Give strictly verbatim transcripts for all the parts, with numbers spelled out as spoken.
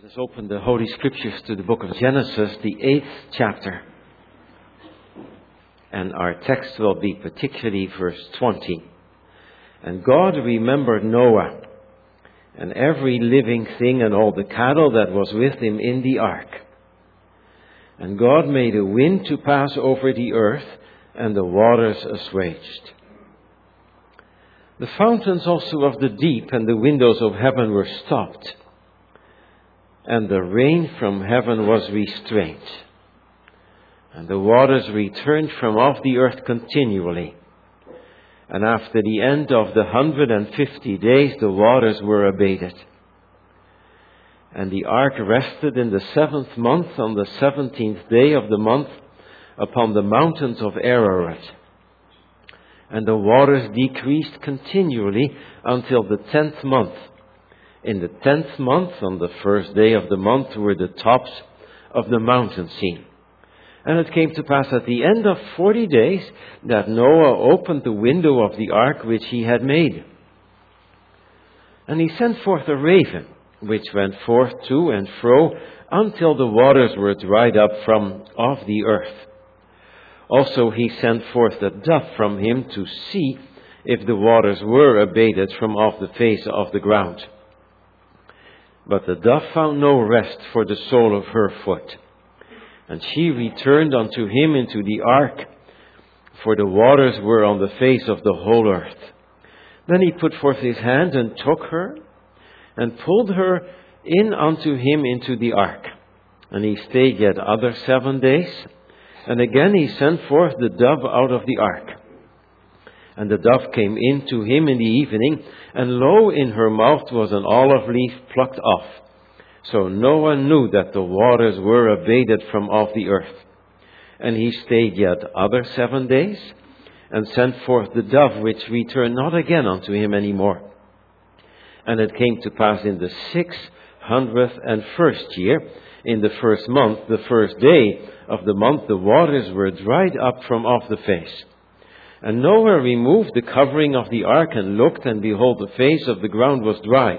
Let us open the Holy Scriptures to the book of Genesis, the eighth chapter. And our text will be particularly verse twenty. And God remembered Noah, and every living thing and all the cattle that was with him in the ark. And God made a wind to pass over the earth, and the waters assuaged. The fountains also of the deep and the windows of heaven were stopped, and the rain from heaven was restrained. And the waters returned from off the earth continually. And after the end of the hundred and fifty days, the waters were abated. And the ark rested in the seventh month on the seventeenth day of the month upon the mountains of Ararat. And the waters decreased continually until the tenth month. In the tenth month, on the first day of the month, were the tops of the mountain seen. And it came to pass at the end of forty days that Noah opened the window of the ark which he had made. And he sent forth a raven, which went forth to and fro until the waters were dried up from off the earth. Also he sent forth a dove from him to see if the waters were abated from off the face of the ground. But the dove found no rest for the sole of her foot. And she returned unto him into the ark, for the waters were on the face of the whole earth. Then he put forth his hand and took her, and pulled her in unto him into the ark. And he stayed yet other seven days. And again he sent forth the dove out of the ark. And the dove came in to him in the evening, and lo, in her mouth was an olive leaf plucked off. So Noah knew that the waters were abated from off the earth. And he stayed yet other seven days, and sent forth the dove, which returned not again unto him any more. And it came to pass in the six hundredth and first year, in the first month, the first day of the month, the waters were dried up from off the face. And Noah removed the covering of the ark, and looked, and behold, the face of the ground was dry.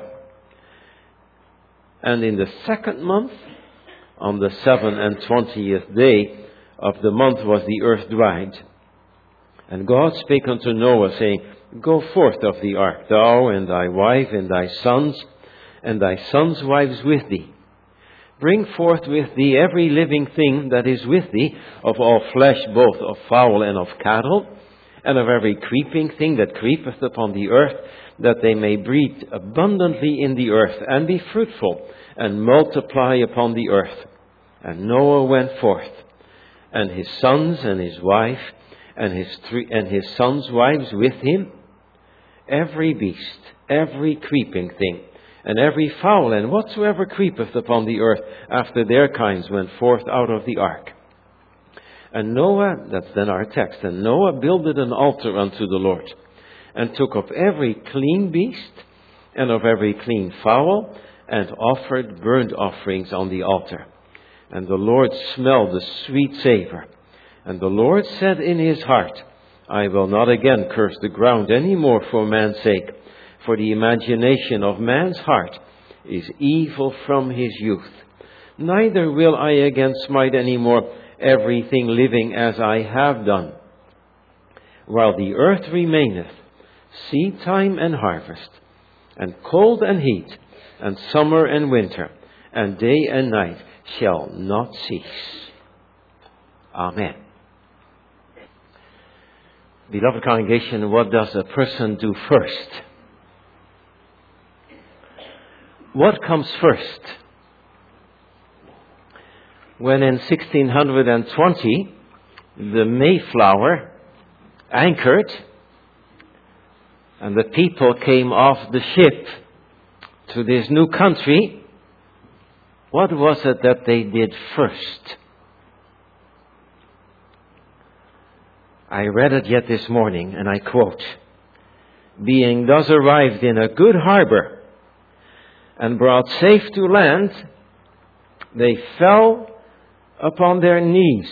And in the second month, on the seven and twentieth day of the month, was the earth dried. And God spake unto Noah, saying, Go forth of the ark, thou and thy wife and thy sons, and thy sons' wives with thee. Bring forth with thee every living thing that is with thee, of all flesh, both of fowl and of cattle, and of every creeping thing that creepeth upon the earth, that they may breed abundantly in the earth, and be fruitful, and multiply upon the earth. And Noah went forth, and his sons and his wife, and his three and his sons' wives with him, every beast, every creeping thing, and every fowl, and whatsoever creepeth upon the earth, after their kinds, went forth out of the ark. And Noah, that's then our text, and Noah builded an altar unto the Lord, and took of every clean beast, and of every clean fowl, and offered burnt offerings on the altar. And the Lord smelled the sweet savour. And the Lord said in his heart, I will not again curse the ground any more for man's sake, for the imagination of man's heart is evil from his youth. Neither will I again smite any more everything living as I have done. While the earth remaineth, seed time and harvest, and cold and heat, and summer and winter, and day and night shall not cease. Amen. Beloved congregation, what does a person do first? What comes first? When in sixteen twenty the Mayflower anchored and the people came off the ship to this new country, what was it that they did first? I read it yet this morning, and I quote, Being thus arrived in a good harbor and brought safe to land, they fell upon their knees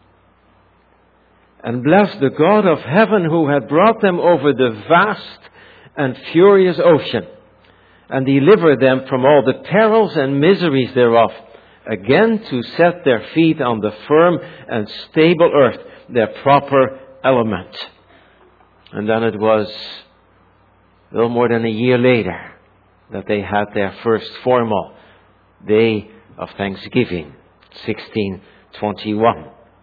and blessed the God of heaven who had brought them over the vast and furious ocean, and deliver them from all the perils and miseries thereof, again to set their feet on the firm and stable earth, their proper element. And then it was a little more than a year later that they had their first formal day of Thanksgiving, sixteen twenty-one.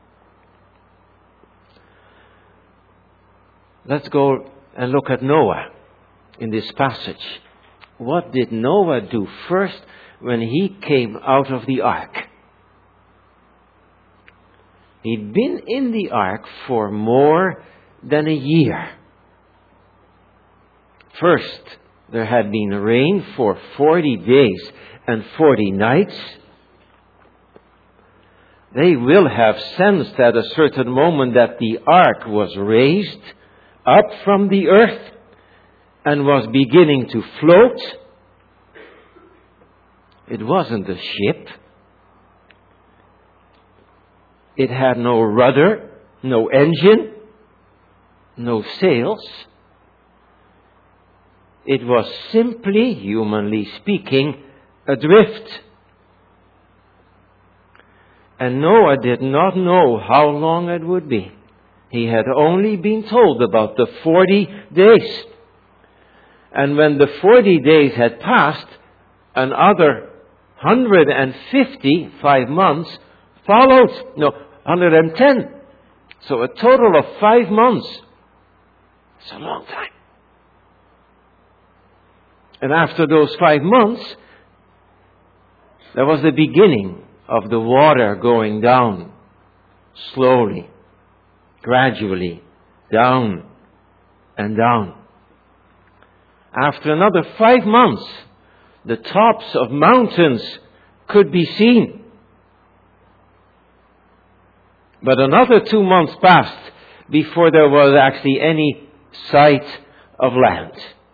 Let's go and look at Noah in this passage. What did Noah do first when he came out of the ark? He'd been in the ark for more than a year. First, there had been rain for forty days and forty nights. They will have sensed at a certain moment that the ark was raised up from the earth and was beginning to float. It wasn't a ship. It had no rudder, no engine, no sails. It was simply, humanly speaking, adrift. And Noah did not know how long it would be. He had only been told about the forty days. And when the forty days had passed, another one hundred fifty, five months, followed. No, one hundred ten. So a total of five months. It's a long time. And after those five months, there was the beginning of the water going down, slowly, gradually, down and down. After another five months, the tops of mountains could be seen. But another two months passed before there was actually any sight of land.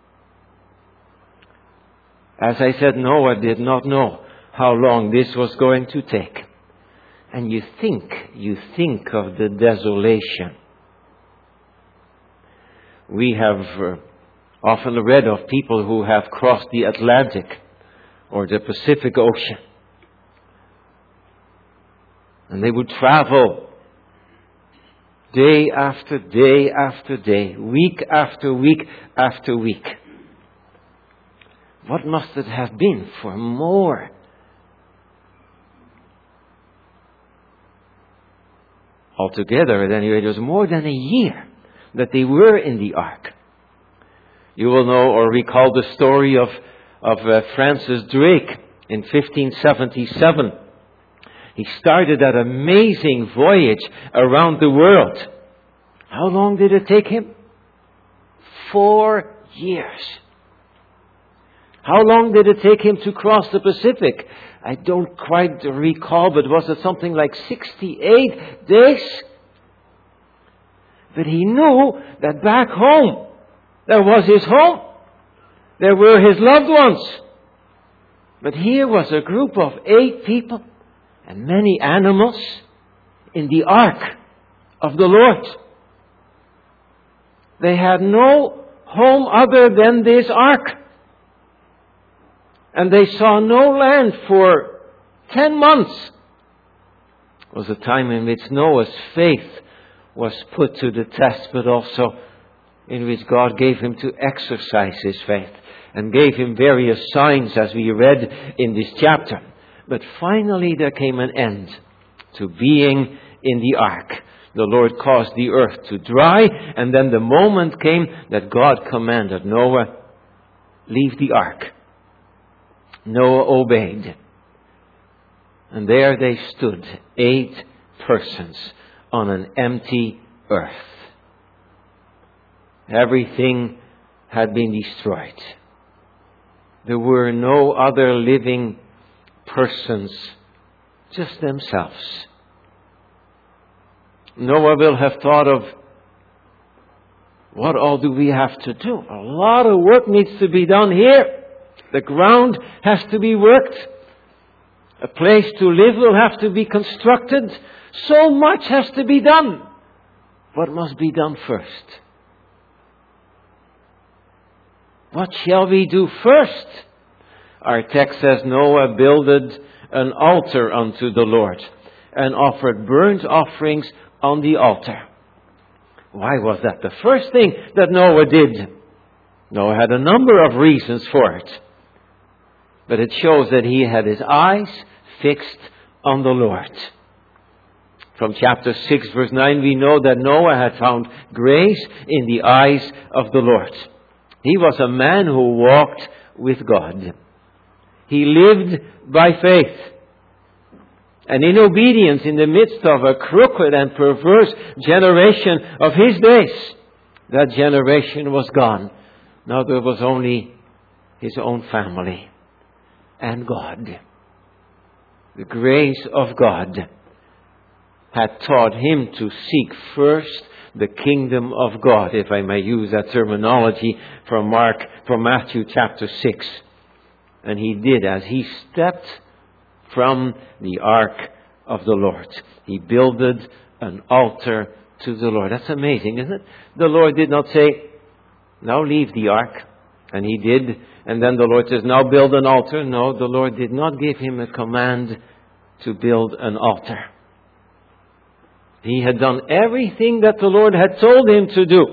As I said, Noah did not know how long this was going to take. And you think, you think of the desolation. We have uh, often read of people who have crossed the Atlantic or the Pacific Ocean. And they would travel day after day after day, week after week after week. What must it have been for more? Altogether, at any rate, it was more than a year that they were in the ark. You will know or recall the story of, of uh, Francis Drake in fifteen seventy-seven. He started that amazing voyage around the world. How long did it take him? Four years. How long did it take him to cross the Pacific? I don't quite recall, but was it something like sixty-eight days? But he knew that back home, there was his home. There were his loved ones. But here was a group of eight people and many animals in the ark of the Lord. They had no home other than this ark. And they saw no land for ten months. It was a time in which Noah's faith was put to the test, but also in which God gave him to exercise his faith and gave him various signs as we read in this chapter. But finally there came an end to being in the ark. The Lord caused the earth to dry, and then the moment came that God commanded Noah, leave the ark. Noah obeyed. And there they stood, eight persons on an empty earth. Everything had been destroyed. There were no other living persons, just themselves. Noah will have thought of, what all do we have to do? A lot of work needs to be done here. The ground has to be worked. A place to live will have to be constructed. So much has to be done. What must be done first? What shall we do first? Our text says Noah builded an altar unto the Lord and offered burnt offerings on the altar. Why was that the first thing that Noah did? Noah had a number of reasons for it. But it shows that he had his eyes fixed on the Lord. From chapter six, verse nine, we know that Noah had found grace in the eyes of the Lord. He was a man who walked with God. He lived by faith. And in obedience in the midst of a crooked and perverse generation of his days, that generation was gone. Now there was only his own family and God. The grace of God had taught him to seek first the kingdom of God, if I may use that terminology from Mark, from Matthew chapter six. And he did as he stepped from the ark of the Lord. He builded an altar to the Lord. That's amazing, isn't it? The Lord did not say, now leave the ark. And he did. And then the Lord says, now build an altar. No, the Lord did not give him a command to build an altar. He had done everything that the Lord had told him to do.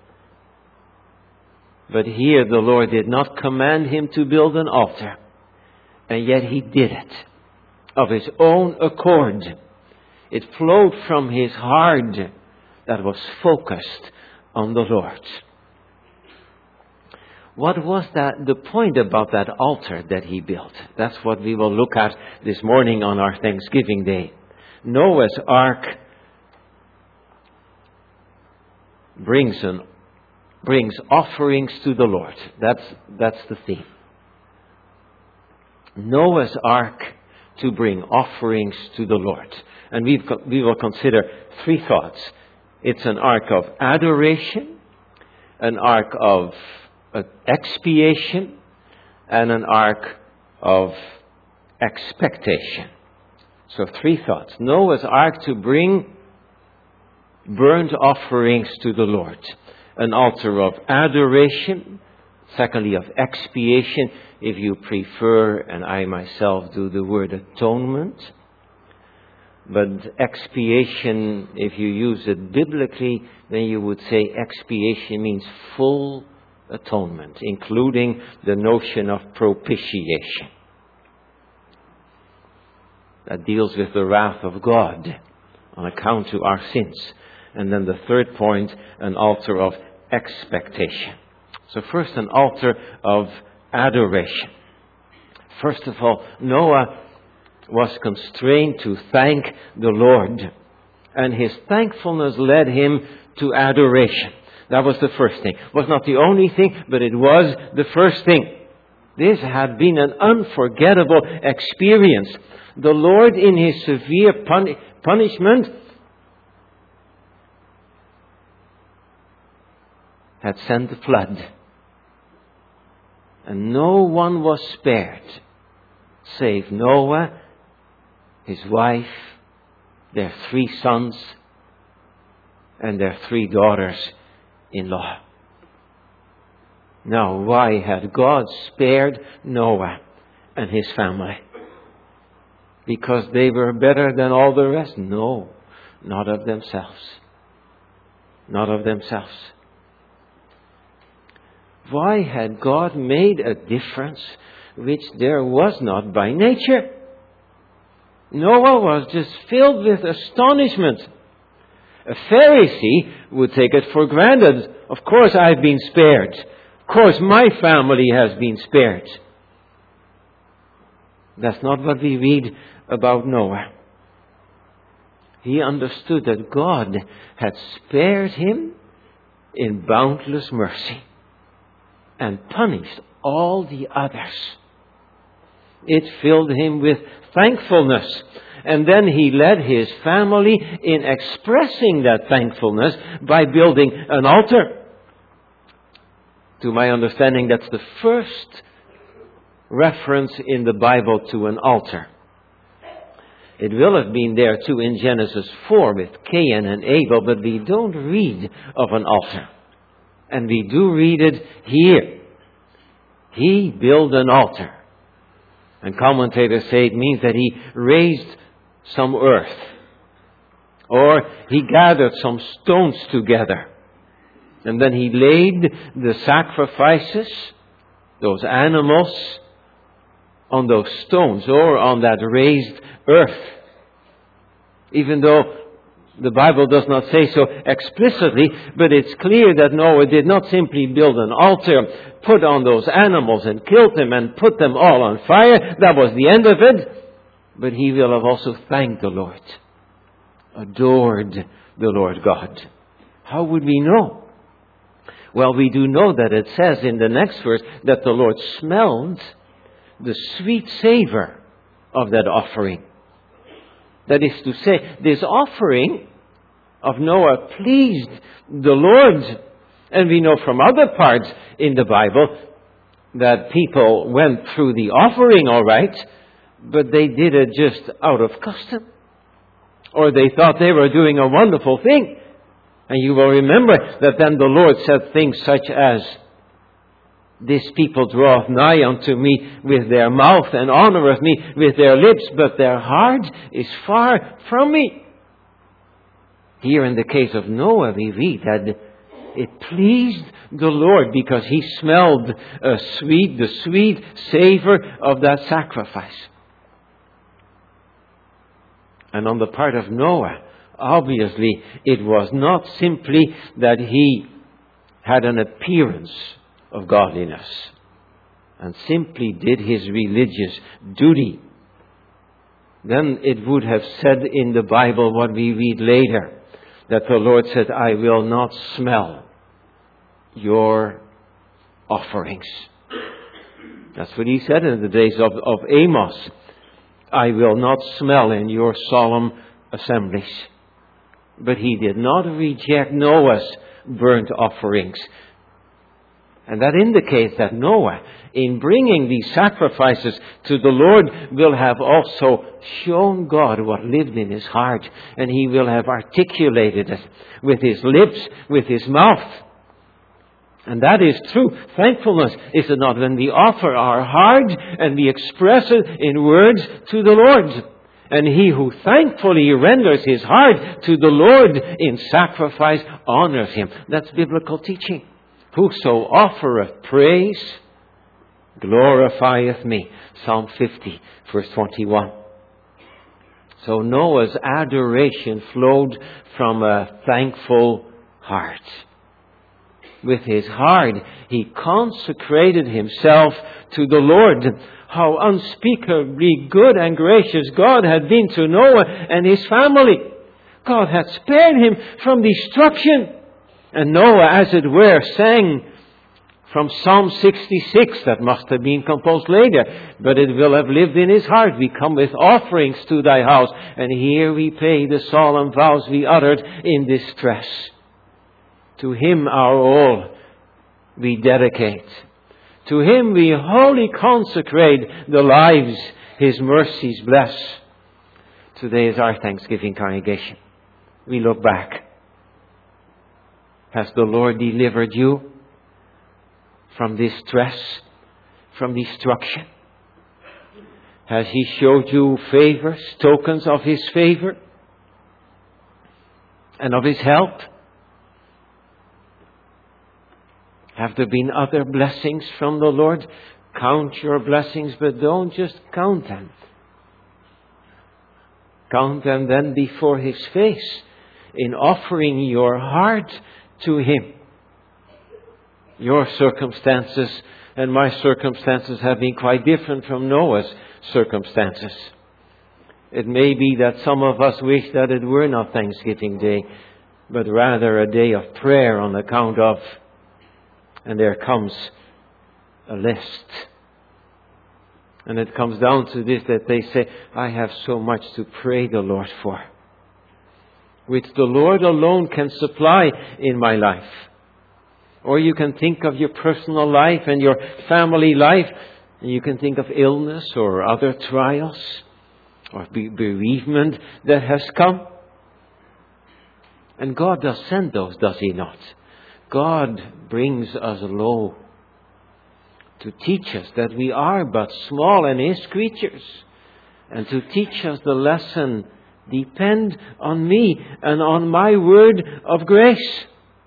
But here the Lord did not command him to build an altar. And yet he did it of his own accord. It flowed from his heart that was focused on the Lord. What was that, the point about that altar that he built? That's what we will look at this morning on our Thanksgiving Day. Noah's Ark brings an, brings offerings to the Lord. That's, that's the theme. Noah's Ark to bring offerings to the Lord. And we've, we will consider three thoughts. It's an ark of adoration, an ark of expiation, and an ark of expectation. So three thoughts. Noah's Ark to bring burnt offerings to the Lord. An altar of adoration. Secondly, of expiation, if you prefer, and I myself do the word atonement. But expiation, if you use it biblically, then you would say expiation means full atonement, including the notion of propitiation. That deals with the wrath of God on account of our sins. And then the third point, an altar of expectation. So first, an altar of adoration. First of all, Noah was constrained to thank the Lord. And his thankfulness led him to adoration. That was the first thing. It was not the only thing, but it was the first thing. This had been an unforgettable experience. The Lord, in his severe pun- punishment, had sent the flood. And no one was spared, save Noah, his wife, their three sons, and their three daughters-in-law. Now, why had God spared Noah and his family? Because they were better than all the rest? No, not of themselves. Not of themselves. Why had God made a difference which there was not by nature? Noah was just filled with astonishment. A Pharisee would take it for granted. Of course I've been spared. Of course my family has been spared. That's not what we read about Noah. He understood that God had spared him in boundless mercy and punished all the others. It filled him with thankfulness. And then he led his family in expressing that thankfulness by building an altar. To my understanding, that's the first reference in the Bible to an altar. It will have been there too in Genesis four with Cain and Abel, but we don't read of an altar. And we do read it here. He built an altar And commentators say it means that he raised some earth, or he gathered some stones together, and then he laid the sacrifices, those animals, on those stones or on that raised earth. Even though the Bible does not say so explicitly, but it's clear that Noah did not simply build an altar, put on those animals and killed them and put them all on fire. That was the end of it. But he will have also thanked the Lord, adored the Lord God. How would we know? Well, we do know that it says in the next verse that the Lord smelled the sweet savor of that offering. That is to say, this offering of Noah pleased the Lord. And we know from other parts in the Bible that people went through the offering all right, but they did it just out of custom. Or they thought they were doing a wonderful thing. And you will remember that then the Lord said things such as, "This people draweth nigh unto me with their mouth and honoureth me with their lips, but their heart is far from me." Here in the case of Noah, we read that it pleased the Lord because he smelled a sweet, the sweet savour of that sacrifice. And on the part of Noah, obviously, it was not simply that he had an appearance of godliness and simply did his religious duty. Then it would have said in the Bible what we read later, that the Lord said, "I will not smell your offerings." That's what he said in the days of, of Amos. "I will not smell in your solemn assemblies." But he did not reject Noah's burnt offerings. And that indicates that Noah, in bringing these sacrifices to the Lord, will have also shown God what lived in his heart. And he will have articulated it with his lips, with his mouth. And that is true thankfulness, is it not? When we offer our heart and we express it in words to the Lord. And he who thankfully renders his heart to the Lord in sacrifice honors him. That's biblical teaching. "Whoso offereth praise glorifieth me." Psalm fifty, verse twenty-one. So Noah's adoration flowed from a thankful heart. With his heart, he consecrated himself to the Lord. How unspeakably good and gracious God had been to Noah and his family. God had spared him from destruction. And Noah, as it were, sang from Psalm sixty-six, that must have been composed later, but it will have lived in his heart. "We come with offerings to thy house, and here we pay the solemn vows we uttered in distress. To him our all we dedicate. To him we wholly consecrate the lives his mercies bless." Today is our Thanksgiving congregation. We look back. Has the Lord delivered you from distress, from destruction? Has he showed you favors, tokens of his favor and of his help? Have there been other blessings from the Lord? Count your blessings, but don't just count them. Count them then before his face in offering your heart to him. Your circumstances and my circumstances have been quite different from Noah's circumstances. It may be that some of us wish that it were not Thanksgiving Day, but rather a day of prayer on account of, and there comes a list. And it comes down to this, that they say, "I have so much to pray the Lord for, which the Lord alone can supply in my life." Or you can think of your personal life and your family life, and you can think of illness or other trials or bereavement that has come. And God does send those, does he not? God brings us low. to teach us that we are but small and His creatures, and to teach us the lesson, depend on me and on my word of grace.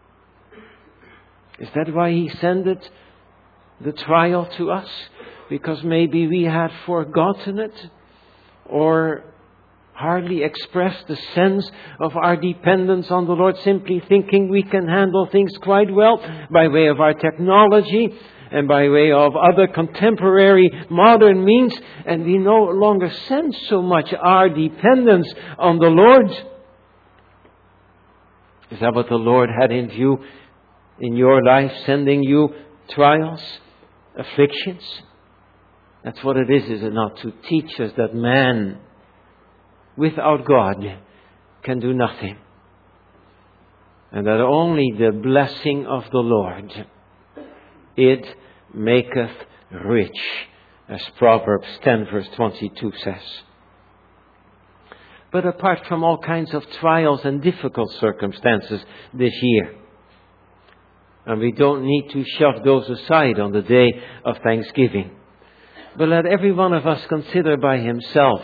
Is that why He sent it, the trial to us? Because maybe we had forgotten it, or hardly expressed the sense of our dependence on the Lord, simply thinking we can handle things quite well by way of our technology and by way of other contemporary modern means, and we no longer sense so much our dependence on the Lord. Is that what the Lord had in view in your life, sending you trials, afflictions? That's what it is, is it not? To teach us that man without God can do nothing, and that only the blessing of the Lord, it maketh rich, as Proverbs ten verse twenty-two says. But apart from all kinds of trials and difficult circumstances this year, and we don't need to shove those aside on the day of Thanksgiving, but let every one of us consider by himself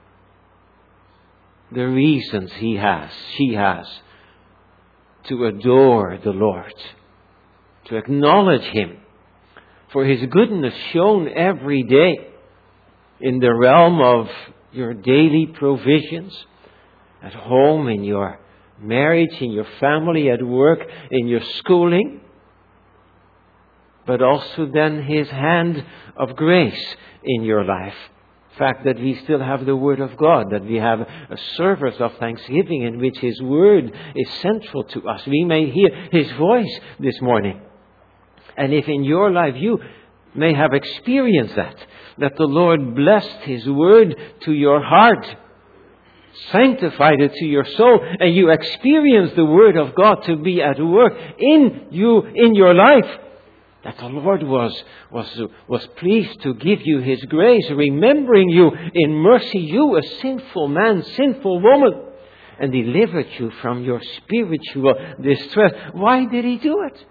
the reasons he has, she has, to adore the Lord, to acknowledge Him for His goodness shown every day in the realm of your daily provisions, at home, in your marriage, in your family, at work, in your schooling, but also then His hand of grace in your life. The fact that we still have the Word of God, that we have a service of thanksgiving in which His Word is central to us. We may hear His voice this morning. And if in your life you may have experienced that, that the Lord blessed His Word to your heart, sanctified it to your soul, and you experience the Word of God to be at work in you, in your life, that the Lord was, was, was pleased to give you His grace, remembering you in mercy, you a sinful man, sinful woman, and delivered you from your spiritual distress. Why did He do it?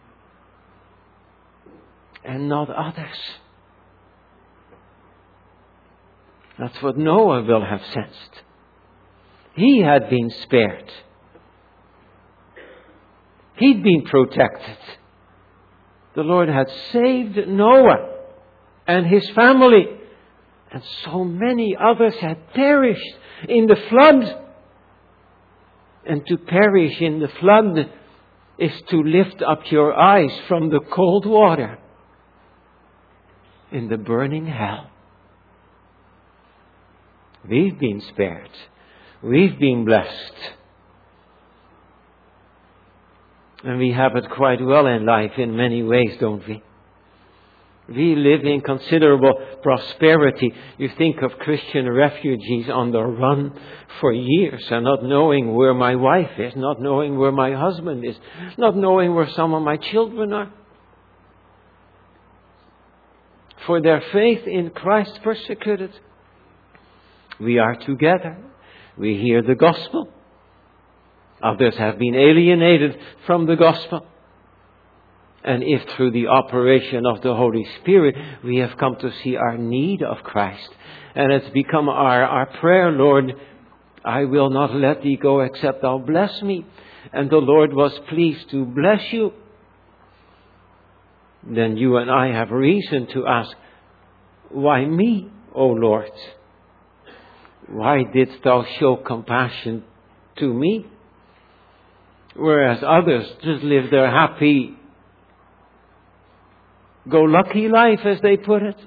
And not others. That's what Noah will have sensed. He had been spared. He'd been protected. The Lord had saved Noah and his family, and so many others had perished in the flood. And to perish in the flood is to lift up your eyes from the cold water in the burning hell. We've been spared. We've been blessed. And we have it quite well in life in many ways, don't we? We live in considerable prosperity. You think of Christian refugees on the run for years and not knowing where my wife is, not knowing where my husband is, not knowing where some of my children are. For their faith in Christ persecuted. We are together. We hear the gospel. Others have been alienated from the gospel. And if through the operation of the Holy Spirit we have come to see our need of Christ, and it's become our, our prayer, Lord, I will not let thee go except thou bless me. And the Lord was pleased to bless you. Then you and I have reason to ask, why me, O Lord? Why didst thou show compassion to me? Whereas others just live their happy, go-lucky life, as they put it,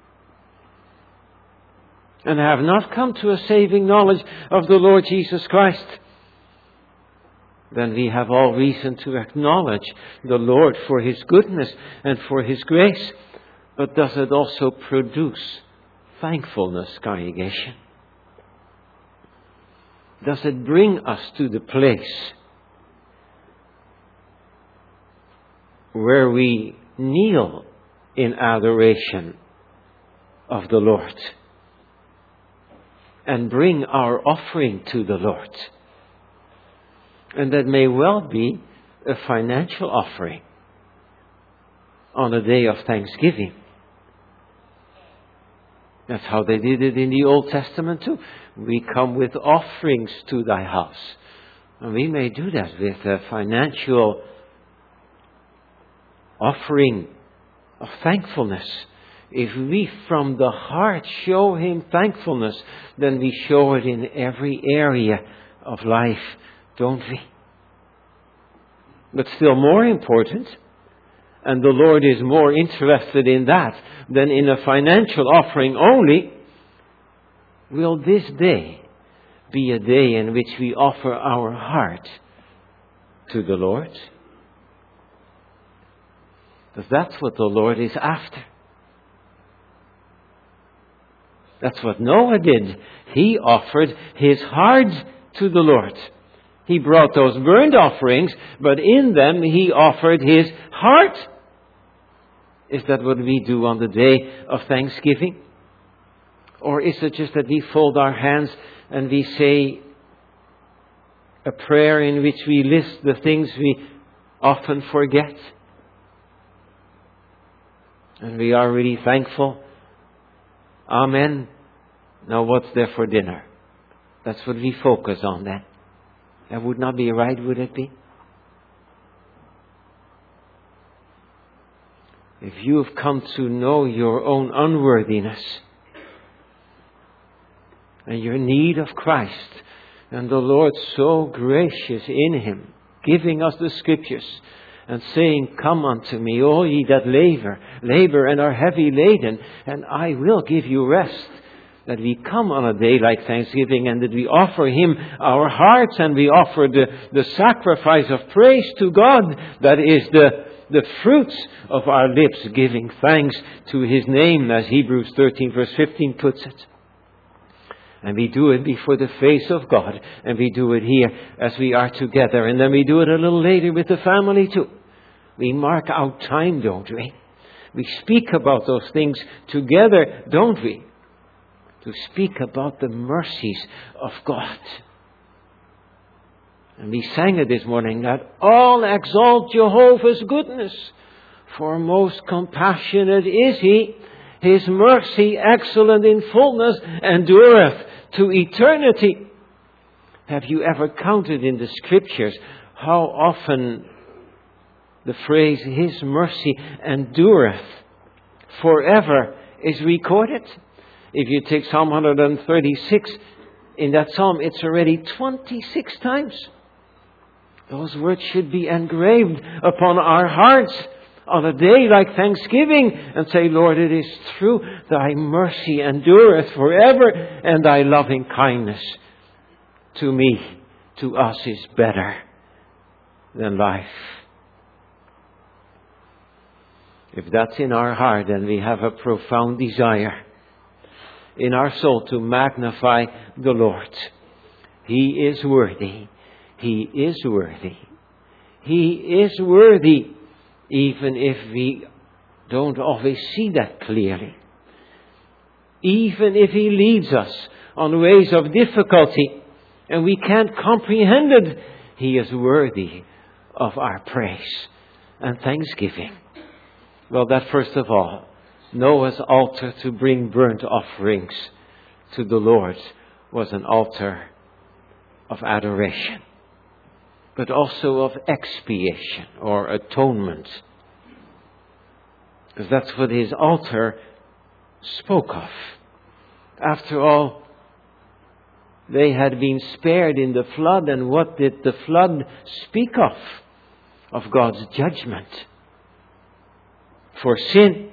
and have not come to a saving knowledge of the Lord Jesus Christ. Then we have all reason to acknowledge the Lord for His goodness and for His grace. But does it also produce thankfulness, congregation? Does it bring us to the place where we kneel in adoration of the Lord and bring our offering to the Lord? And that may well be a financial offering on a day of Thanksgiving. That's how they did it in the Old Testament too. We come with offerings to thy house. And we may do that with a financial offering of thankfulness. If we from the heart show Him thankfulness, then we show it in every area of life, don't we? But still more important, and the Lord is more interested in that than in a financial offering only, will this day be a day in which we offer our heart to the Lord? Because that's what the Lord is after. That's what Noah did. He offered his heart to the Lord. He brought those burnt offerings, but in them he offered his heart. Is that what we do on the day of Thanksgiving? Or is it just that we fold our hands and we say a prayer in which we list the things we often forget? And we are really thankful. Amen. Now what's there for dinner? That's what we focus on then. That would not be right, would it be? If you have come to know your own unworthiness and your need of Christ, and the Lord so gracious in Him, giving us the Scriptures and saying, "Come unto me, all ye that labor, labor and are heavy laden, and I will give you rest." That we come on a day like Thanksgiving and that we offer Him our hearts and we offer the, the sacrifice of praise to God. That is the, the fruits of our lips, giving thanks to His name, as Hebrews thirteen verse fifteen puts it. And we do it before the face of God. And we do it here as we are together. And then we do it a little later with the family too. We mark out time, don't we? We speak about those things together, don't we? To speak about the mercies of God. And we sang it this morning, that all exalt Jehovah's goodness, for most compassionate is He. His mercy, excellent in fullness, endureth to eternity. Have you ever counted in the Scriptures how often the phrase His mercy endureth forever is recorded? If you take Psalm one thirty-six, in that psalm it's already twenty-six times. Those words should be engraved upon our hearts on a day like Thanksgiving and say, "Lord, it is true, thy mercy endureth forever, and thy loving kindness to me, to us, is better than life." If that's in our heart, then we have a profound desire in our soul to magnify the Lord. He is worthy. He is worthy. He is worthy, even if we don't always see that clearly. Even if He leads us on ways of difficulty and we can't comprehend it, He is worthy of our praise and thanksgiving. Well, that first of all, Noah's altar to bring burnt offerings to the Lord was an altar of adoration, but also of expiation or atonement. Because that's what his altar spoke of. After all, they had been spared in the flood, and what did the flood speak of? Of God's judgment for sin.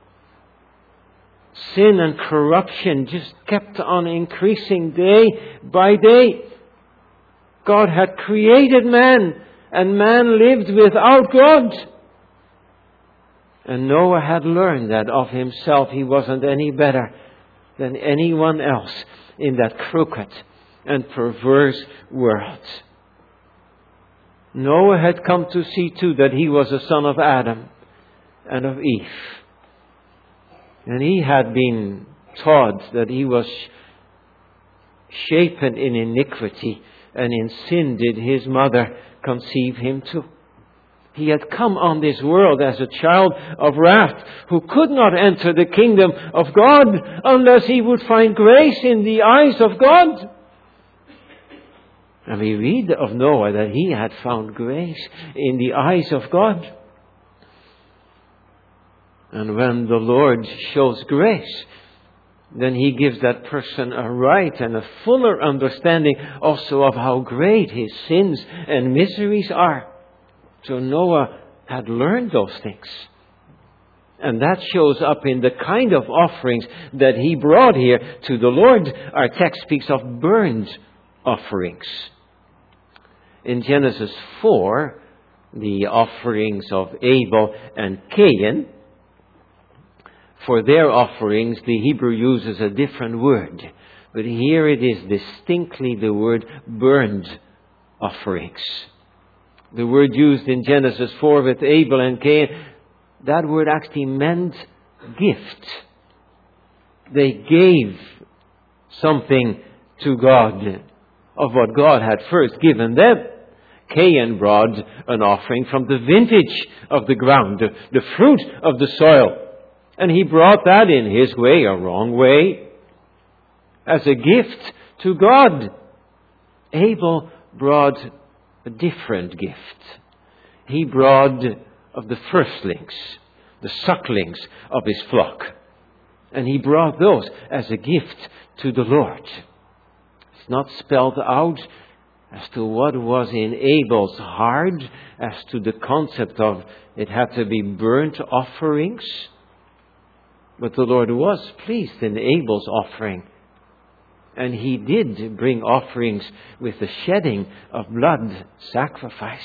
Sin and corruption just kept on increasing day by day. God had created man, and man lived without God. And Noah had learned that of himself he wasn't any better than anyone else in that crooked and perverse world. Noah had come to see too that he was a son of Adam and of Eve. And he had been taught that he was shapen in iniquity, and in sin did his mother conceive him too. He had come on this world as a child of wrath who could not enter the kingdom of God unless he would find grace in the eyes of God. And we read of Noah that he had found grace in the eyes of God. And when the Lord shows grace, then He gives that person a right and a fuller understanding also of how great his sins and miseries are. So Noah had learned those things. And that shows up in the kind of offerings that he brought here to the Lord. Our text speaks of burnt offerings. In Genesis four, the offerings of Abel and Cain, for their offerings the Hebrew uses a different word. But here it is distinctly the word burnt offerings. The word used in Genesis four with Abel and Cain, that word actually meant gift. They gave something to God of what God had first given them. Cain brought an offering from the vintage of the ground, the, the fruit of the soil. And he brought that in his way, a wrong way, as a gift to God. Abel brought a different gift. He brought of the firstlings, the sucklings of his flock. And he brought those as a gift to the Lord. It's not spelled out as to what was in Abel's heart, as to the concept of it had to be burnt offerings. But the Lord was pleased in Abel's offering. And He did bring offerings with the shedding of blood sacrifice,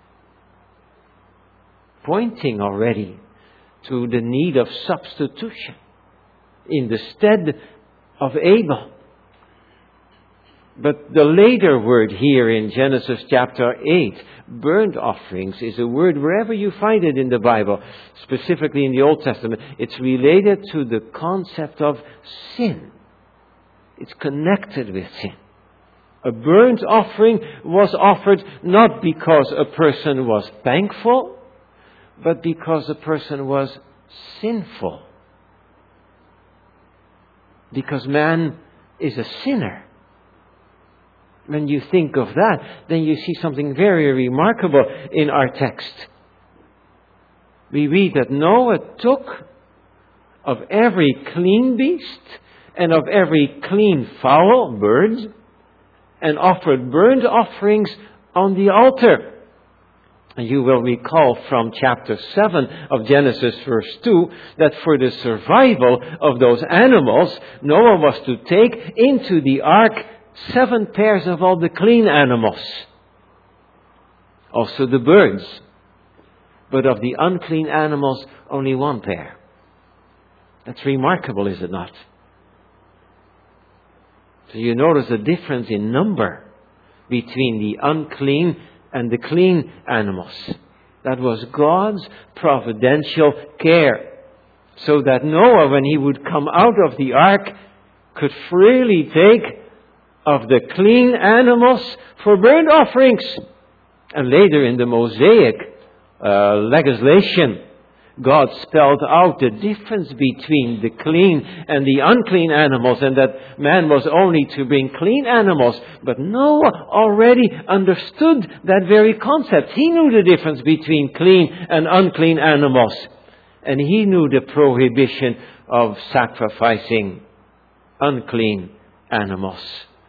pointing already to the need of substitution in the stead of Abel. But the later word here in Genesis chapter eight, burnt offerings, is a word wherever you find it in the Bible, specifically in the Old Testament. It's related to the concept of sin. It's connected with sin. A burnt offering was offered not because a person was thankful, but because a person was sinful. Because man is a sinner. When you think of that, then you see something very remarkable in our text. We read that Noah took of every clean beast and of every clean fowl, bird, and offered burnt offerings on the altar. And you will recall from chapter seven of Genesis verse two that for the survival of those animals, Noah was to take into the ark seven pairs of all the clean animals. Also the birds. But of the unclean animals, only one pair. That's remarkable, is it not? So you notice the difference in number between the unclean and the clean animals. That was God's providential care. So that Noah, when he would come out of the ark, could freely take of the clean animals for burnt offerings. And later in the Mosaic uh, legislation, God spelled out the difference between the clean and the unclean animals, and that man was only to bring clean animals. But Noah already understood that very concept. He knew the difference between clean and unclean animals. And he knew the prohibition of sacrificing unclean animals.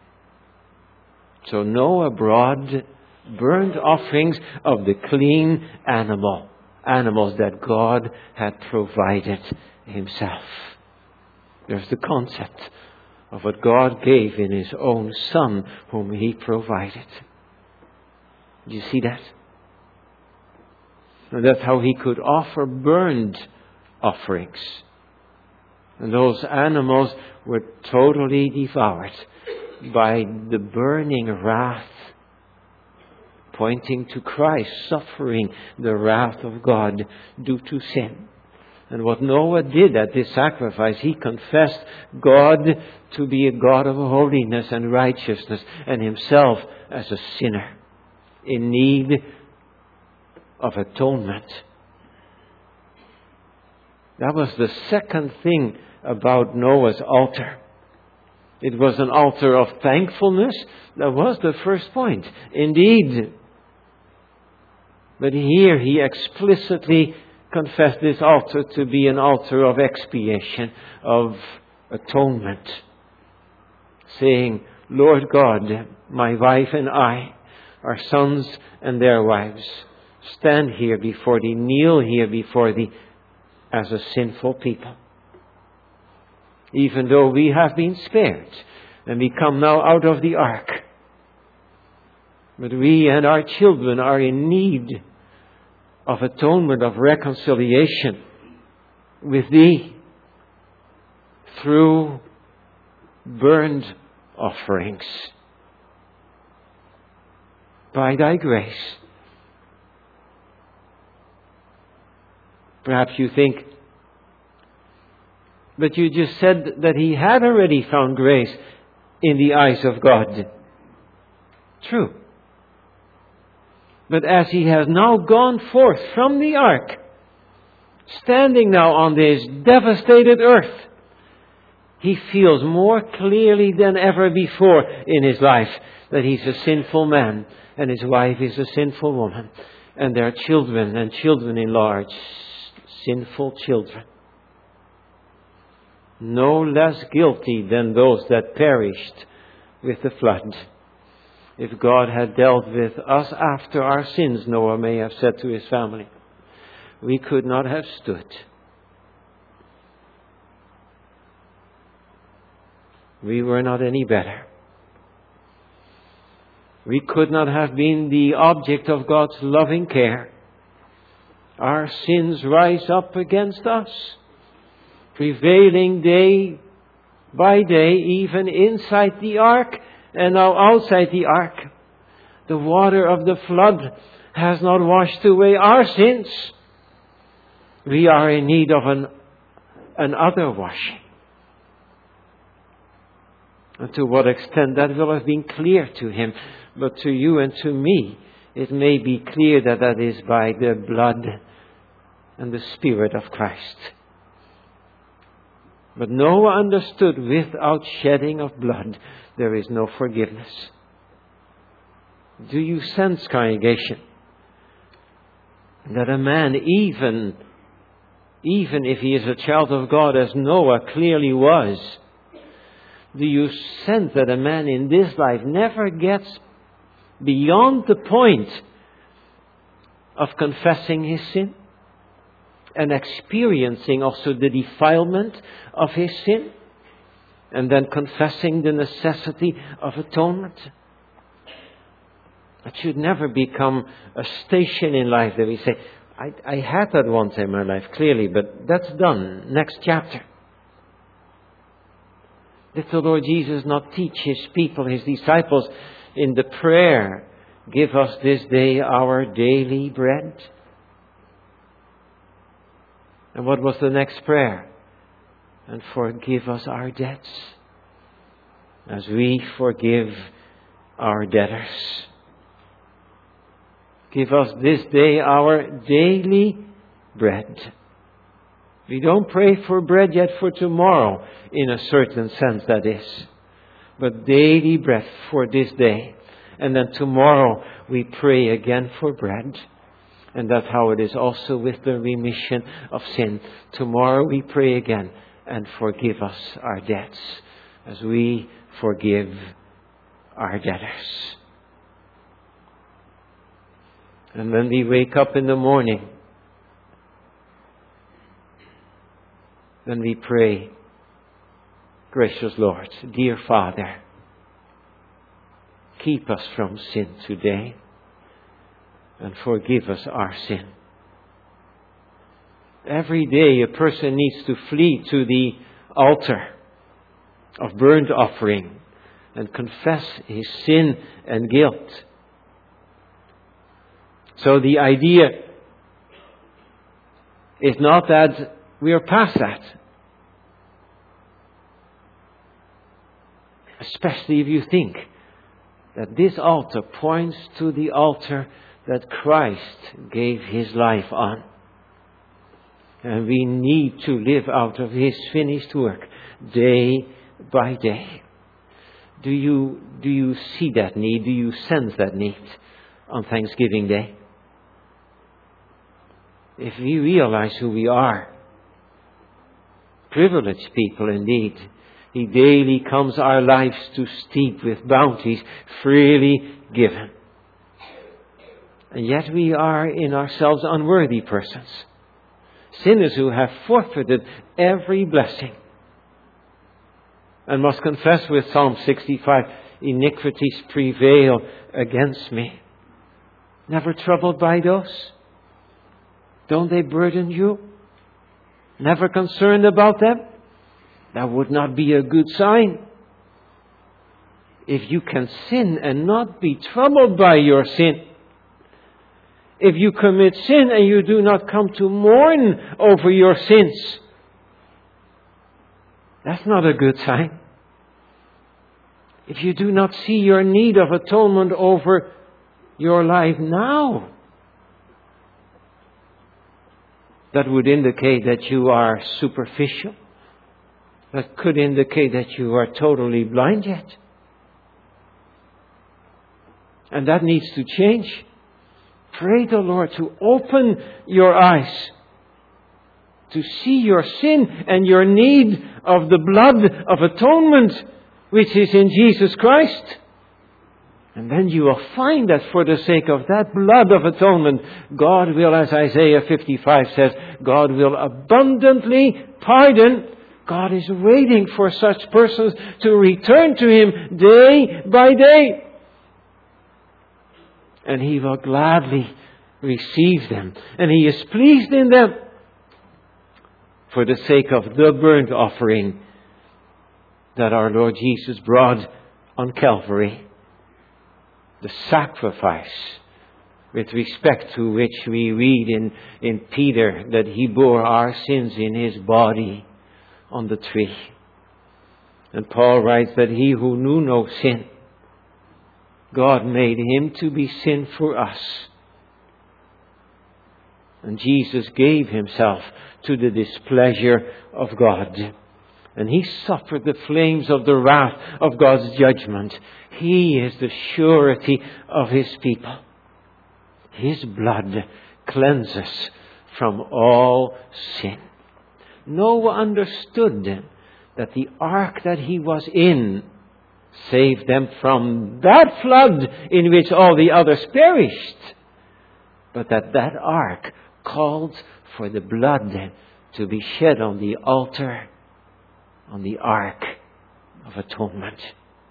So Noah brought burnt offerings of the clean animal. Animals that God had provided Himself. There's the concept of what God gave in His own Son, whom He provided. Do you see that? And that's how He could offer burnt offerings. And those animals were totally devoured by the burning wrath, pointing to Christ suffering the wrath of God due to sin. And what Noah did at this sacrifice, he confessed God to be a God of holiness and righteousness, and himself as a sinner in need of atonement. That was the second thing about Noah's altar. It was an altar of thankfulness. That was the first point. Indeed. But here he explicitly confessed this altar to be an altar of expiation, of atonement. Saying, Lord God, my wife and I, our sons and their wives, stand here before Thee, kneel here before Thee as a sinful people. Even though we have been spared and we come now out of the ark. But we and our children are in need of atonement, of reconciliation with Thee through burnt offerings. By Thy grace. Perhaps you think, but you just said that he had already found grace in the eyes of God. True. But as he has now gone forth from the ark, standing now on this devastated earth, he feels more clearly than ever before in his life that he's a sinful man and his wife is a sinful woman and their children and children-in-law are sinful children. No less guilty than those that perished with the flood. If God had dealt with us after our sins, Noah may have said to his family, we could not have stood. We were not any better. We could not have been the object of God's loving care. Our sins rise up against us, prevailing day by day, even inside the ark and now outside the ark. The water of the flood has not washed away our sins. We are in need of an, another washing. And to what extent that will have been clear to him, but to you and to me, it may be clear that that is by the blood and the Spirit of Christ. But Noah understood without shedding of blood, there is no forgiveness. Do you sense, congregation, that a man, even, even if he is a child of God, as Noah clearly was, do you sense that a man in this life never gets beyond the point of confessing his sin and experiencing also the defilement of his sin and then confessing the necessity of atonement? It should never become a station in life that we say, I, I had that once in my life, clearly, but that's done. Next chapter. Did the Lord Jesus not teach His people, His disciples, in the prayer, give us this day our daily bread? And what was the next prayer? And forgive us our debts, as we forgive our debtors. Give us this day our daily bread. We don't pray for bread yet for tomorrow, in a certain sense that is. But daily bread for this day. And then tomorrow we pray again for bread. And that's how it is also with the remission of sin. Tomorrow we pray again and forgive us our debts as we forgive our debtors. And when we wake up in the morning, then we pray, gracious Lord, dear Father, keep us from sin today and forgive us our sin. Every day a person needs to flee to the altar of burnt offering and confess his sin and guilt. So the idea is not that we are past that. Especially if you think that this altar points to the altar that Christ gave His life on. And we need to live out of His finished work day by day. Do you, do you see that need? Do you sense that need on Thanksgiving Day? If we realize who we are, privileged people indeed, He daily comes our lives to steep with bounties freely given. And yet we are in ourselves unworthy persons, sinners who have forfeited every blessing, and must confess with Psalm sixty-five, iniquities prevail against me. Never troubled by those? Don't they burden you? Never concerned about them? That would not be a good sign. If you can sin and not be troubled by your sin, if you commit sin and you do not come to mourn over your sins, that's not a good sign. If you do not see your need of atonement over your life now, that would indicate that you are superficial. That could indicate that you are totally blind yet. And that needs to change. Pray the Lord to open your eyes to see your sin and your need of the blood of atonement which is in Jesus Christ. And then you will find that for the sake of that blood of atonement, God will, as Isaiah fifty-five says, God will abundantly pardon. God is waiting for such persons to return to Him day by day. And He will gladly receive them. And He is pleased in them for the sake of the burnt offering that our Lord Jesus brought on Calvary. The sacrifice with respect to which we read in, in Peter that He bore our sins in His body on the tree. And Paul writes that He who knew no sin, God made Him to be sin for us. And Jesus gave Himself to the displeasure of God. And He suffered the flames of the wrath of God's judgment. He is the surety of His people. His blood cleanses from all sin. Noah understood then that the ark that he was in saved them from that flood in which all the others perished. But that that ark called for the blood to be shed on the altar, on the ark of atonement.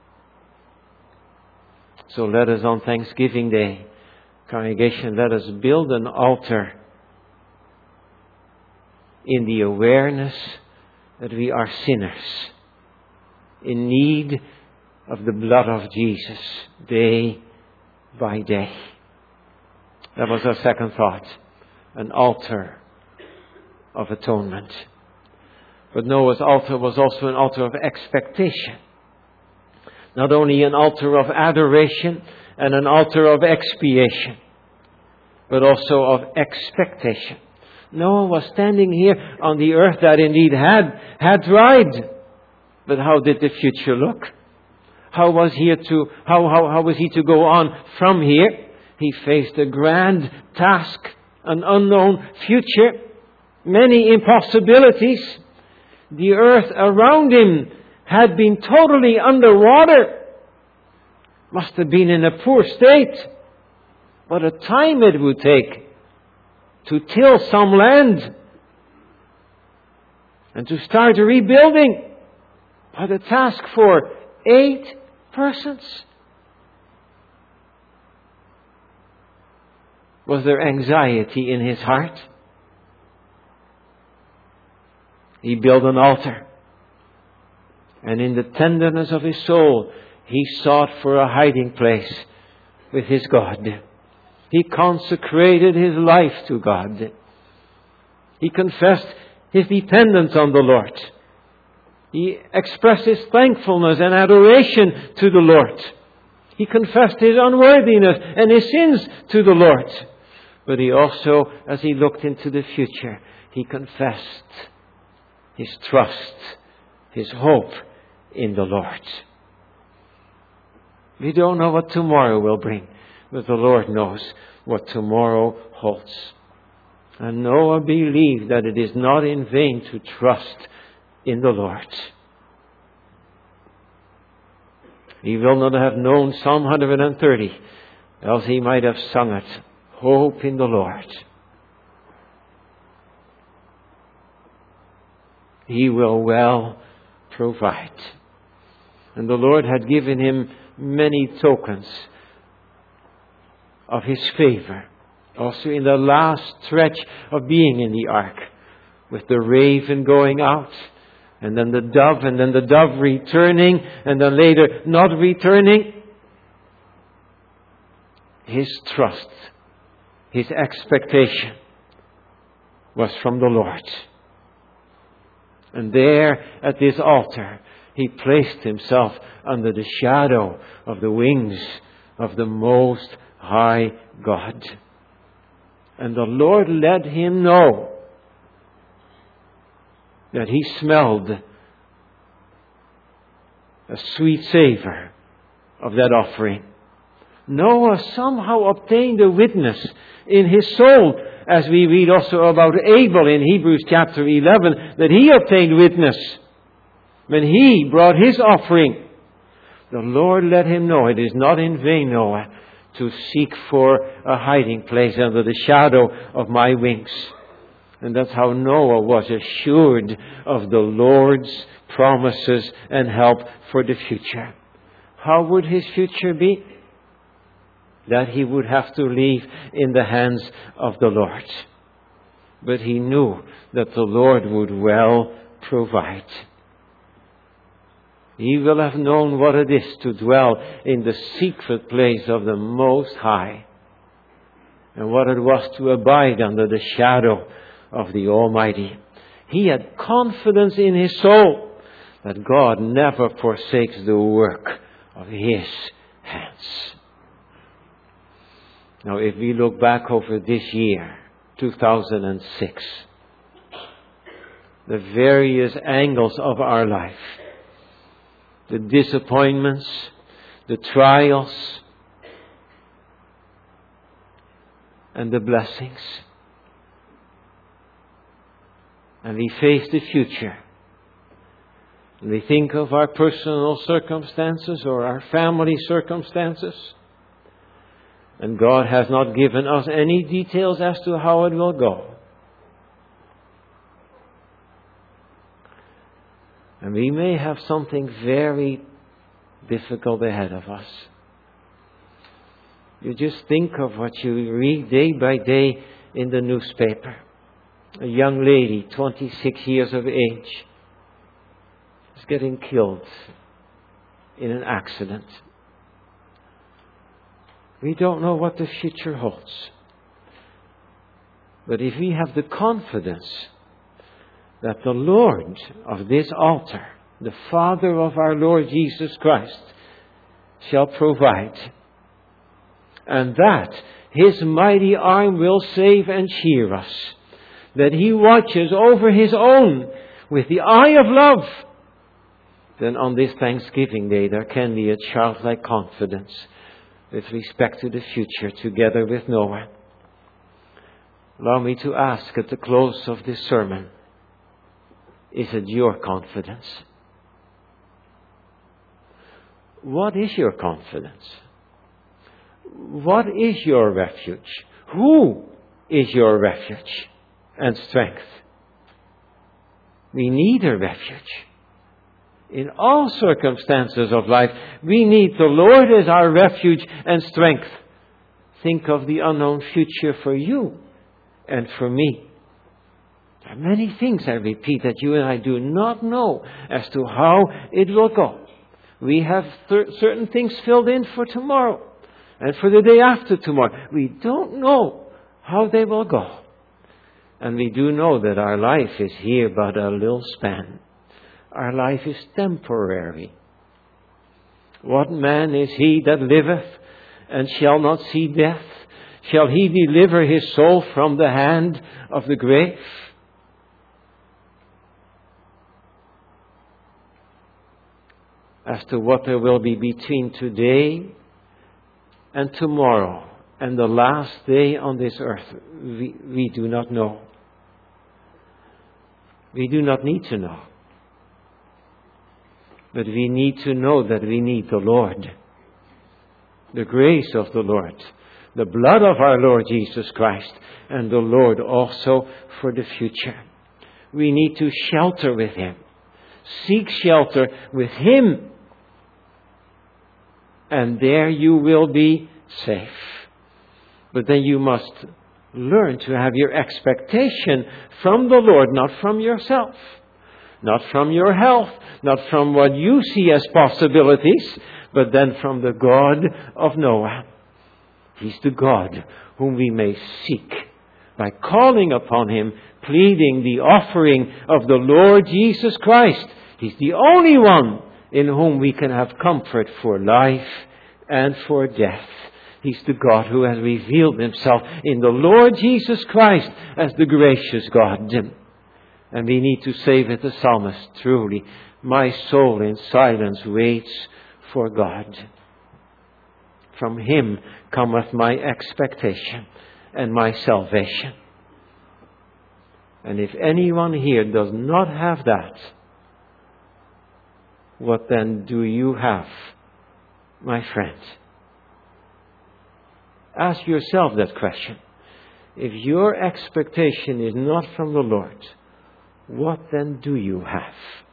So let us on Thanksgiving Day, congregation, let us build an altar in the awareness that we are sinners in need of the blood of Jesus day by day. That was our second thought, an altar of atonement. But Noah's altar was also an altar of expectation. Not only an altar of adoration and an altar of expiation, but also of expectation. Noah was standing here on the earth that indeed had, had dried. But how did the future look? How was he to, how, how, how was he to go on from here? He faced a grand task, an unknown future, many impossibilities. The earth around him had been totally underwater. Must have been in a poor state. What a time it would take to till some land and to start rebuilding. What a task for eight persons. Was there anxiety in his heart? He built an altar. And in the tenderness of his soul, he sought for a hiding place with his God. He consecrated his life to God. He confessed his dependence on the Lord. He expressed his thankfulness and adoration to the Lord. He confessed his unworthiness and his sins to the Lord. But he also, as he looked into the future, he confessed his trust, his hope in the Lord. We don't know what tomorrow will bring, but the Lord knows what tomorrow holds. And Noah believed that it is not in vain to trust in the Lord. He will not have known Psalm one thirty, else he might have sung it. Hope in the Lord. He will well provide. And the Lord had given him many tokens of his favor. Also in the last stretch of being in the ark, with the raven going out, and then the dove, and then the dove returning, and then later not returning. His trust, his expectation was from the Lord. And there at this altar, he placed himself under the shadow of the wings of the Most High God. And the Lord let him know that he smelled a sweet savor of that offering. Noah somehow obtained a witness in his soul, as we read also about Abel in Hebrews chapter eleven, that he obtained witness when he brought his offering. The Lord let him know it is not in vain, Noah, to seek for a hiding place under the shadow of my wings. And that's how Noah was assured of the Lord's promises and help for the future. How would his future be? That he would have to leave in the hands of the Lord. But he knew that the Lord would well provide. He will have known what it is to dwell in the secret place of the Most High, and what it was to abide under the shadow of the Almighty. He had confidence in his soul that God never forsakes the work of his hands. Now, if we look back over this year, two thousand six, the various angles of our life, the disappointments, the trials, and the blessings. And we face the future. And we think of our personal circumstances or our family circumstances. And God has not given us any details as to how it will go. And we may have something very difficult ahead of us. You just think of what you read day by day in the newspaper. A young lady, twenty-six years of age, is getting killed in an accident. We don't know what the future holds. But if we have the confidence that the Lord of this altar, the Father of our Lord Jesus Christ, shall provide, and that His mighty arm will save and cheer us, that He watches over His own with the eye of love, then on this Thanksgiving Day there can be a childlike confidence with respect to the future together with Noah. Allow me to ask at the close of this sermon, is it your confidence? What is your confidence? What is your refuge? Who is your refuge and strength? We need a refuge. In all circumstances of life, we need the Lord as our refuge and strength. Think of the unknown future for you and for me. There are many things, I repeat, that you and I do not know as to how it will go. We have th- certain things filled in for tomorrow and for the day after tomorrow. We don't know how they will go. And we do know that our life is here but a little span. Our life is temporary. What man is he that liveth and shall not see death? Shall he deliver his soul from the hand of the grave? As to what there will be between today and tomorrow and the last day on this earth, we, we do not know. We do not need to know. But we need to know that we need the Lord, the grace of the Lord, the blood of our Lord Jesus Christ, and the Lord also for the future. We need to shelter with Him, seek shelter with Him, and there you will be safe. But then you must learn to have your expectation from the Lord, not from yourself, not from your health, not from what you see as possibilities, but then from the God of Noah. He's the God whom we may seek by calling upon Him, pleading the offering of the Lord Jesus Christ. He's the only one in whom we can have comfort for life and for death. He's the God who has revealed Himself in the Lord Jesus Christ as the gracious God. And we need to say with the psalmist, truly, my soul in silence waits for God. From Him cometh my expectation and my salvation. And if anyone here does not have that, what then do you have, my friend? Ask yourself that question. If your expectation is not from the Lord, what then do you have?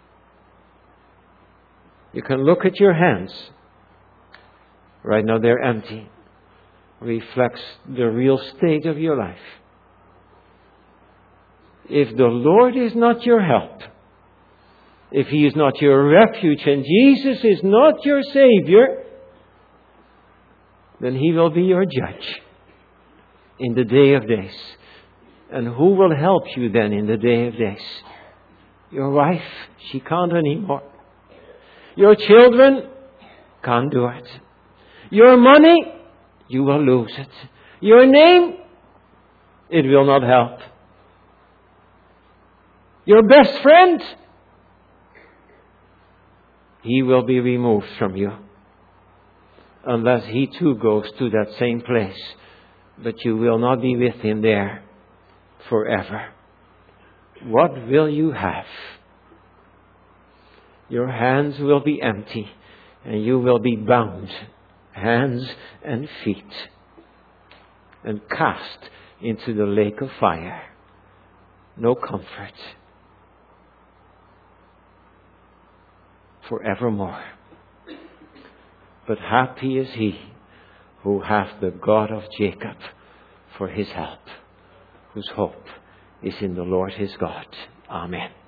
You can look at your hands. Right now they're empty. Reflects the real state of your life. If the Lord is not your help, if He is not your refuge and Jesus is not your Savior, then He will be your judge in the day of days. And who will help you then in the day of days? Your wife, she can't anymore. Your children can't do it. Your money, you will lose it. Your name, it will not help. Your best friend, he will be removed from you. Unless he too goes to that same place. But you will not be with him there forever. What will you have? Your hands will be empty and you will be bound, hands and feet, and cast into the lake of fire. No comfort. Forevermore. But happy is he who hath the God of Jacob for his help, whose hope is in the Lord his God. Amen.